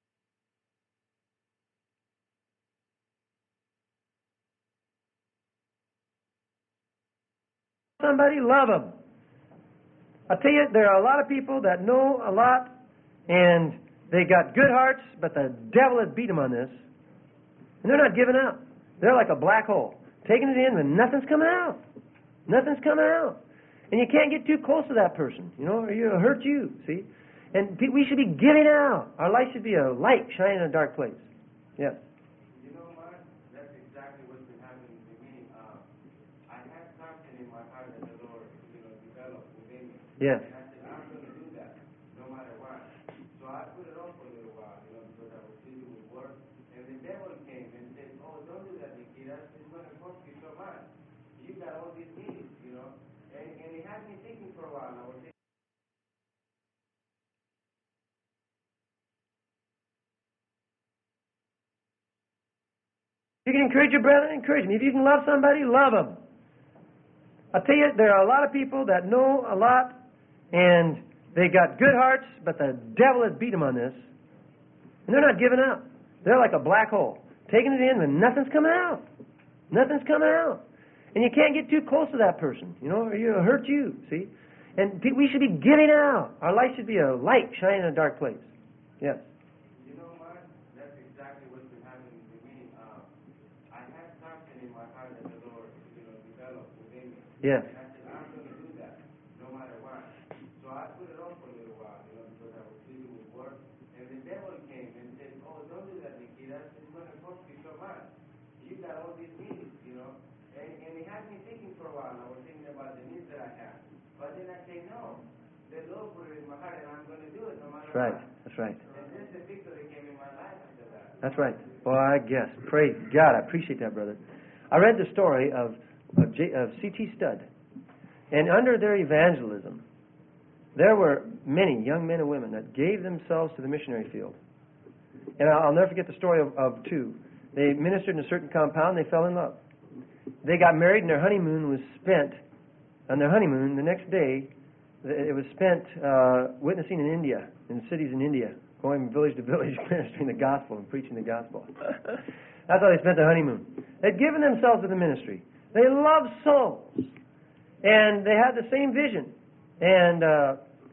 Somebody, love them. I tell you, there are a lot of people that know a lot, and they got good hearts, but the devil has beat them on this, and they're not giving up. They're like a black hole, taking it in, and nothing's coming out. Nothing's coming out. And you can't get too close to that person, you know, or it'll hurt you, see? And pe- we should be giving out. Our life should be a light shining in a dark place. Yes. You know, Mark, that's exactly what's been happening to me. Uh, I had something in my heart that the Lord, you know, developed within me. Yes. And I said, I'm going to do that, no matter what. So I put it off for a little while, you know, because I was busy with work. And the devil came and said, oh, don't do that, Nikita. It's going to cost you so much. You got all these needs, you know. And, and it had me thinking for a while. And I was thinking, If you can encourage your brethren, encourage them. If you can love somebody, love them. I'll tell you, there are a lot of people that know a lot, and they got good hearts, but the devil has beat them on this. And they're not giving up. They're like a black hole, taking it in, and nothing's coming out. Nothing's coming out. And you can't get too close to that person, you know, or it'll hurt you, see? And pe- we should be giving out. Our life should be a light shining in a dark place. Yes. you know, Mark, that's exactly what's been happening to me. Uh, I had something in my heart that the Lord, you know, developed within me. Yes. And I said, I'm going to do that, no matter what. So I put it off for a little while, you know, because I was busy with work. And the devil came and said, oh, don't do that, Nikita. It's going to cost you so much. You got all these needs, you know. And, and it had me thinking for a while. I was thinking about the needs that I have. But then I say, no. The Lord put it in my heart, and I'm going to do it no matter That's right. what. That's right. And then the victory came in my life after that. That's right. Well, I guess. Praise God. I appreciate that, brother. I read the story of of, J, of C T Studd. And under their evangelism, there were many young men and women that gave themselves to the missionary field. And I'll, I'll never forget the story of, of two. They ministered in a certain compound. They fell in love. They got married, and their honeymoon was spent. On their honeymoon, the next day, it was spent uh, witnessing in India, in cities in India, going village to village, ministering the gospel and preaching the gospel. That's how they spent their honeymoon. They'd given themselves to the ministry. They loved souls, and they had the same vision. And uh,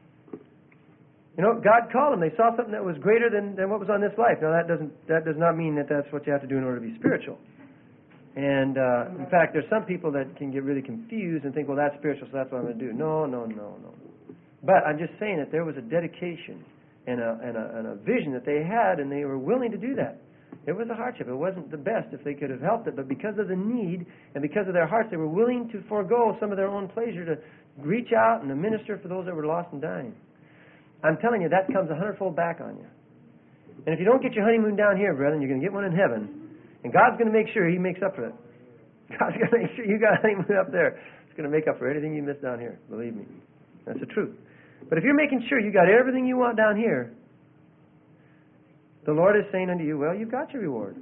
you know, God called them. They saw something that was greater than, than what was on this life. Now, that doesn't that does not mean that that's what you have to do in order to be spiritual. And uh, in fact, there's some people that can get really confused and think, well, that's spiritual, so that's what I'm going to do. No, no, no, no. But I'm just saying that there was a dedication and a, and a, and a vision that they had, and they were willing to do that. It was a hardship. It wasn't the best if they could have helped it, but because of the need and because of their hearts, they were willing to forego some of their own pleasure to reach out and to minister for those that were lost and dying. I'm telling you, that comes a hundredfold back on you. And if you don't get your honeymoon down here, brethren, you're going to get one in heaven. And God's going to make sure He makes up for it. God's going to make sure you got a honeymoon up there. It's going to make up for anything you missed down here. Believe me. That's the truth. But if you're making sure you got everything you want down here, the Lord is saying unto you, well, you've got your reward.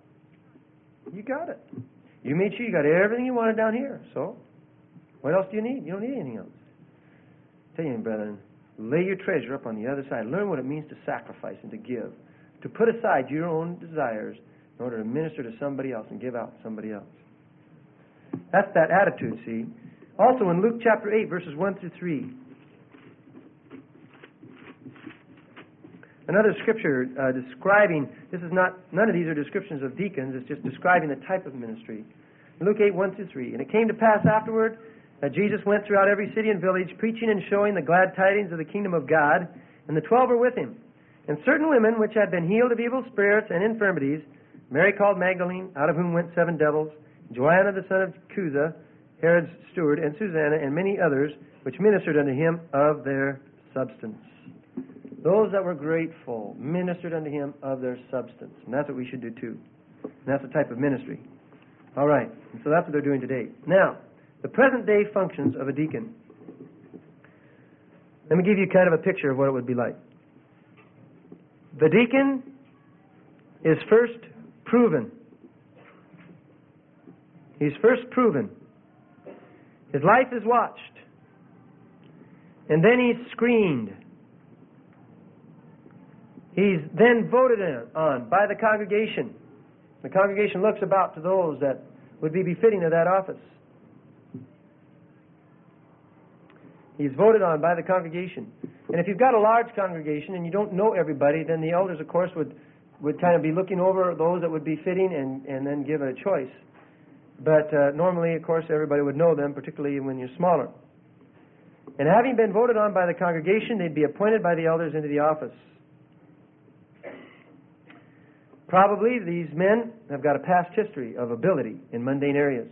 You got it. You made sure you got everything you wanted down here. So, what else do you need? You don't need anything else. I tell you, brethren, lay your treasure up on the other side. Learn what it means to sacrifice and to give. To put aside your own desires in order to minister to somebody else and give out to somebody else. That's that attitude, see. Also in Luke chapter eight, verses one through three. Another scripture uh, describing, this is not, none of these are descriptions of deacons, it's just describing the type of ministry. Luke eight, one through three. And it came to pass afterward that Jesus went throughout every city and village, preaching and showing the glad tidings of the kingdom of God, and the twelve were with him. And certain women which had been healed of evil spirits and infirmities, Mary called Magdalene, out of whom went seven devils, Joanna the son of Chuza, Herod's steward, and Susanna, and many others, which ministered unto him of their substance. Those that were grateful ministered unto him of their substance. And that's what we should do too. And that's the type of ministry. All right. And so that's what they're doing today. Now, the present day functions of a deacon. Let me give you kind of a picture of what it would be like. The deacon is first proven. He's first proven. His life is watched. And then he's screened. He's then voted on by the congregation. The congregation looks about to those that would be befitting of that office. He's voted on by the congregation. And if you've got a large congregation and you don't know everybody, then the elders, of course, would, would kind of be looking over those that would be fitting and, and then give it a choice. But uh, normally, of course, everybody would know them, particularly when you're smaller. And having been voted on by the congregation, they'd be appointed by the elders into the office. Probably these men have got a past history of ability in mundane areas.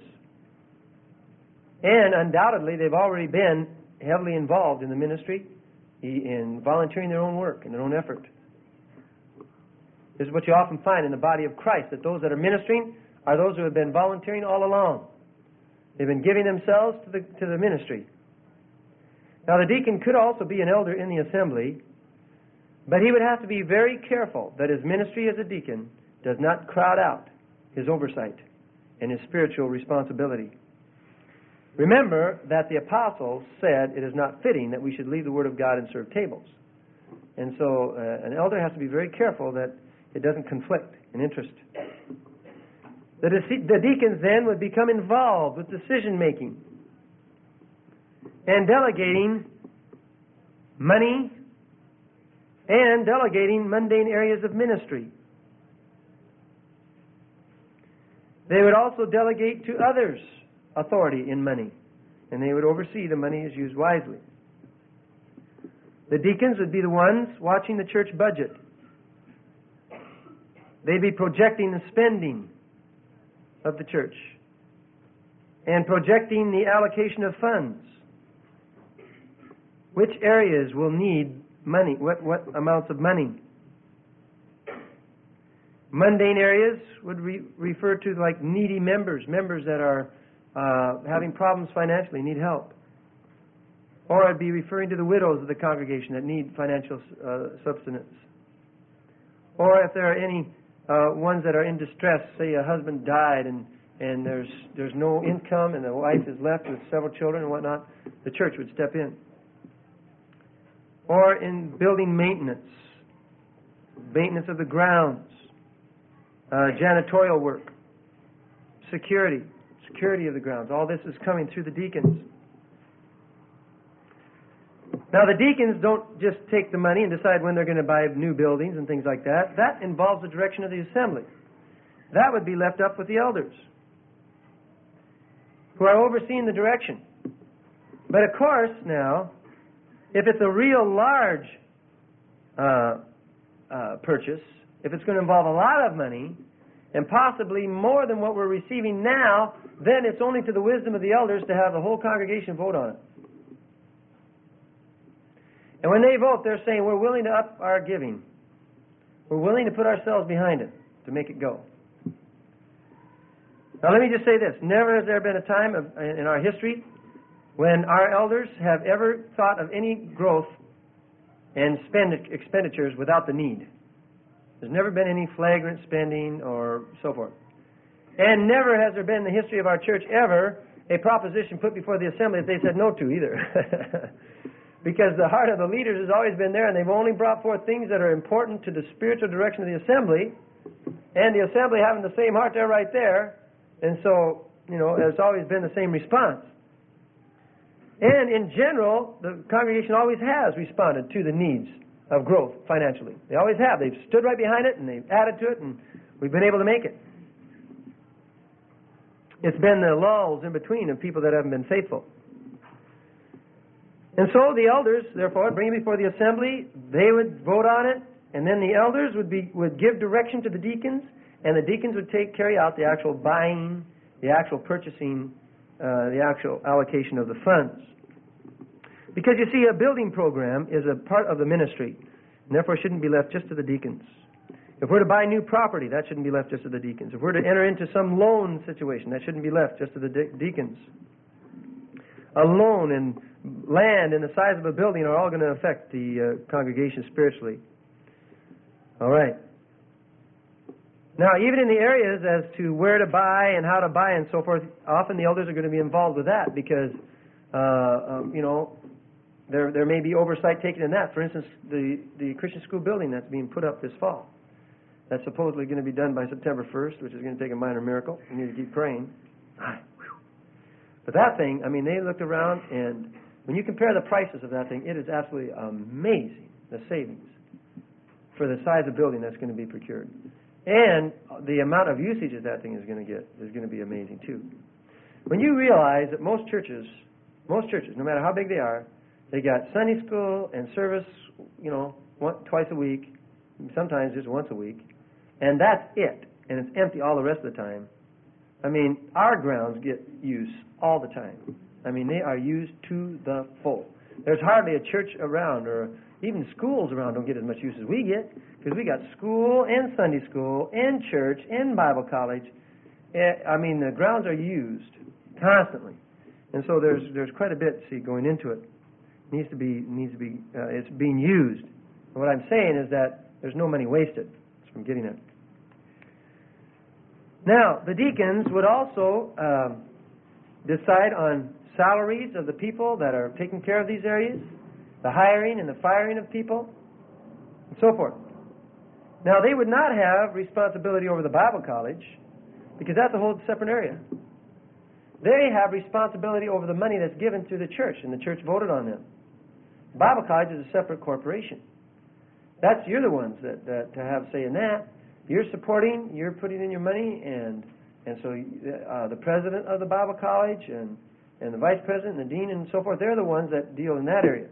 And undoubtedly, they've already been heavily involved in the ministry, in volunteering their own work and their own effort. This is what you often find in the body of Christ, that those that are ministering are those who have been volunteering all along. They've been giving themselves to the, to the ministry. Now, the deacon could also be an elder in the assembly, but he would have to be very careful that his ministry as a deacon does not crowd out his oversight and his spiritual responsibility. Remember that the apostles said it is not fitting that we should leave the Word of God and serve tables. And so uh, an elder has to be very careful that it doesn't conflict in interest. The, de- the deacons then would become involved with decision making and delegating money and delegating mundane areas of ministry. They would also delegate to others authority in money, and they would oversee the money is used wisely. The deacons would be the ones watching the church budget. They'd be projecting the spending of the church and projecting the allocation of funds. Which areas will need money? What, what amounts of money? Mundane areas would re- refer to like needy members, members that are uh, having problems financially, need help. Or I'd be referring to the widows of the congregation that need financial uh, subsistence. Or if there are any uh, ones that are in distress, say a husband died and, and there's, there's no income and the wife is left with several children and whatnot, the church would step in. Or in building maintenance, maintenance of the grounds, uh, janitorial work, security, security of the grounds. All this is coming through the deacons. Now, the deacons don't just take the money and decide when they're going to buy new buildings and things like that. That involves the direction of the assembly. That would be left up with the elders, who are overseeing the direction. But of course, now, if it's a real large uh, uh, purchase, if it's going to involve a lot of money, and possibly more than what we're receiving now, then it's only to the wisdom of the elders to have the whole congregation vote on it. And when they vote, they're saying, we're willing to up our giving. We're willing to put ourselves behind it to make it go. Now, let me just say this. Never has there been a time of, in our history when our elders have ever thought of any growth and spend expenditures without the need. There's never been any flagrant spending or so forth. And never has there been in the history of our church ever a proposition put before the assembly that they said no to either. Because the heart of the leaders has always been there, and they've only brought forth things that are important to the spiritual direction of the assembly, and the assembly having the same heart there right there, and so, you know, it's always been the same response. And in general, the congregation always has responded to the needs of growth financially. They always have. They've stood right behind it, and they've added to it, and we've been able to make it. It's been the lulls in between of people that haven't been faithful. And so the elders, therefore, bring it before the assembly, they would vote on it, and then the elders would be would give direction to the deacons, and the deacons would take carry out the actual buying, the actual purchasing, uh, the actual allocation of the funds. Because you see, a building program is a part of the ministry, and therefore shouldn't be left just to the deacons. If we're to buy new property, that shouldn't be left just to the deacons. If we're to enter into some loan situation, that shouldn't be left just to the de- deacons. A loan and land and the size of a building are all going to affect the uh, congregation spiritually. All right. Now, even in the areas as to where to buy and how to buy and so forth, often the elders are going to be involved with that because, uh, um, you know, there there may be oversight taken in that. For instance, the, the Christian school building that's being put up this fall. That's supposedly going to be done by September first, which is going to take a minor miracle. We need to keep praying. But that thing, I mean, they looked around, and when you compare the prices of that thing, it is absolutely amazing, the savings for the size of building that's going to be procured. And the amount of usage that that thing is going to get is going to be amazing, too. When you realize that most churches, most churches, no matter how big they are, They got Sunday school and service, you know, one, twice a week, sometimes just once a week, and that's it. And it's empty all the rest of the time. I mean, our grounds get use all the time. I mean, they are used to the full. There's hardly a church around, or even schools around don't get as much use as we get, because we got school and Sunday school and church and Bible college. I mean, the grounds are used constantly, and so there's there's quite a bit, see, going into it. It needs to be needs to be uh, it's being used. And what I'm saying is that there's no money wasted. That's what I'm getting at. Now, the deacons would also um, decide on salaries of the people that are taking care of these areas, the hiring and the firing of people, and so forth. Now, they would not have responsibility over the Bible college, because that's a whole separate area. They have responsibility over the money that's given to the church, and the church voted on them. The Bible college is a separate corporation. That's, you're the ones that, that to have say in that. You're supporting, you're putting in your money, and and so uh, the president of the Bible college and, and the vice president and the dean and so forth, they're the ones that deal in that area.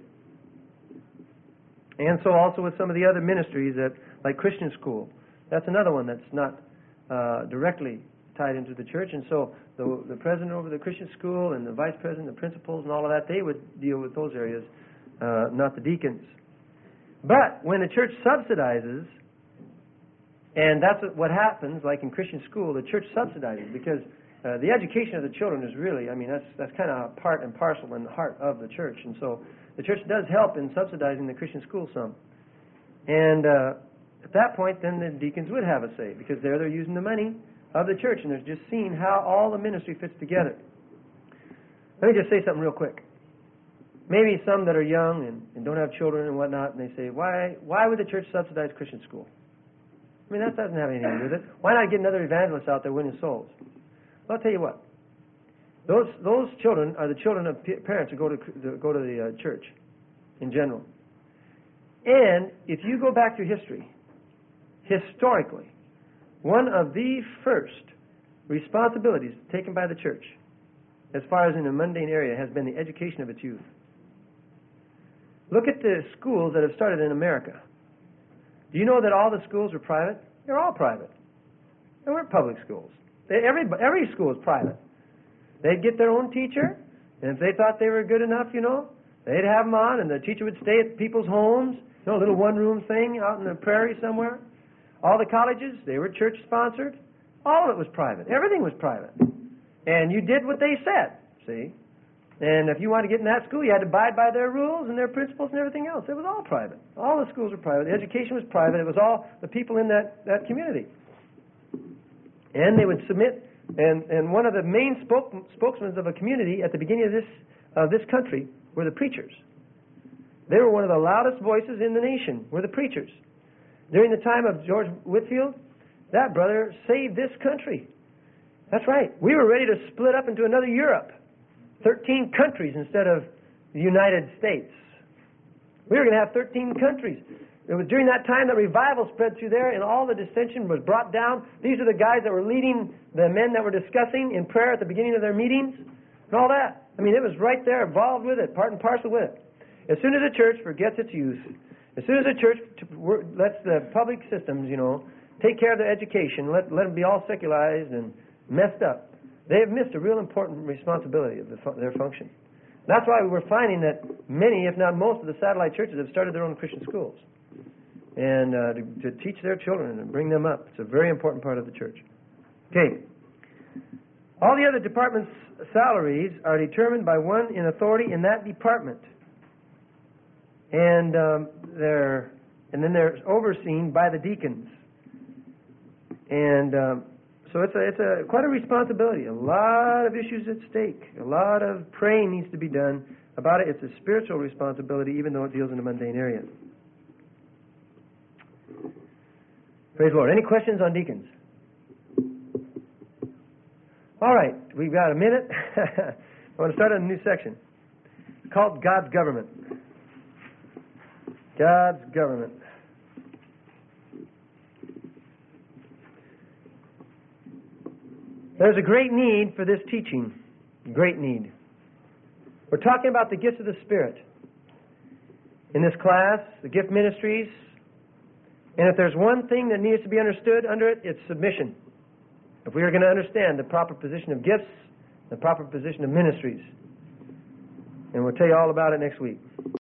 And so also with some of the other ministries, that like Christian school, that's another one that's not uh, directly tied into the church. And so the, the president over the Christian school and the vice president, the principals and all of that, they would deal with those areas, uh, not the deacons. But when the church subsidizes, and that's what happens, like in Christian school, the church subsidizes, because uh, the education of the children is really, I mean, that's that's kind of part and parcel in the heart of the church. And so the church does help in subsidizing the Christian school some. And uh, at that point, then the deacons would have a say, because there they're using the money of the church, and they're just seeing how all the ministry fits together. Let me just say something real quick. Maybe some that are young and, and don't have children and whatnot, and they say, why why would the church subsidize Christian school? I mean, that doesn't have anything to do with it. Why not get another evangelist out there winning souls? Well, I'll tell you what. Those those children are the children of p- parents who go to, to go to the uh, church in general. And if you go back to history, historically, one of the first responsibilities taken by the church, as far as in the mundane area, has been the education of its youth. Look at the schools that have started in America. Do you know that all the schools are private? They're all private. They weren't public schools. They, every, every school is private. They'd get their own teacher, and if they thought they were good enough, you know, they'd have them on, and the teacher would stay at people's homes, you know, a little one-room thing out in the prairie somewhere. All the colleges, they were church-sponsored. All of it was private. Everything was private. And you did what they said, see? And if you wanted to get in that school, you had to abide by their rules and their principles and everything else. It was all private. All the schools were private. The education was private. It was all the people in that, that community. And they would submit, and, and one of the main spoke, spokesmen of a community at the beginning of this, uh, this country were the preachers. They were one of the loudest voices in the nation, were the preachers. During the time of George Whitefield, that brother saved this country. That's right. We were ready to split up into another Europe. thirteen countries instead of the United States. We were going to have thirteen countries. It was during that time that revival spread through there, and all the dissension was brought down. These are the guys that were leading the men that were discussing in prayer at the beginning of their meetings and all that. I mean, it was right there, involved with it, part and parcel with it. As soon as a church forgets its youth, as soon as a church lets the public systems, you know, take care of their education, let, let them be all secularized and messed up, they have missed a real important responsibility of the, their function. That's why we're finding that many, if not most, of the satellite churches have started their own Christian schools and uh, to, to teach their children and bring them up. It's a very important part of the church. Okay. All the other departments' salaries are determined by one in authority in that department, and um, they're and then they're overseen by the deacons. And um, So it's a, it's a quite a responsibility, a lot of issues at stake, a lot of praying needs to be done about it. It's a spiritual responsibility, even though it deals in a mundane area. Praise the Lord. Any questions on deacons? All right, we've got a minute. I want to start on a new section called God's Government. God's Government. There's a great need for this teaching. Great need. We're talking about the gifts of the Spirit. in this class, the gift ministries. And if there's one thing that needs to be understood under it, it's submission. If we are going to understand the proper position of gifts, the proper position of ministries. And we'll tell you all about it next week.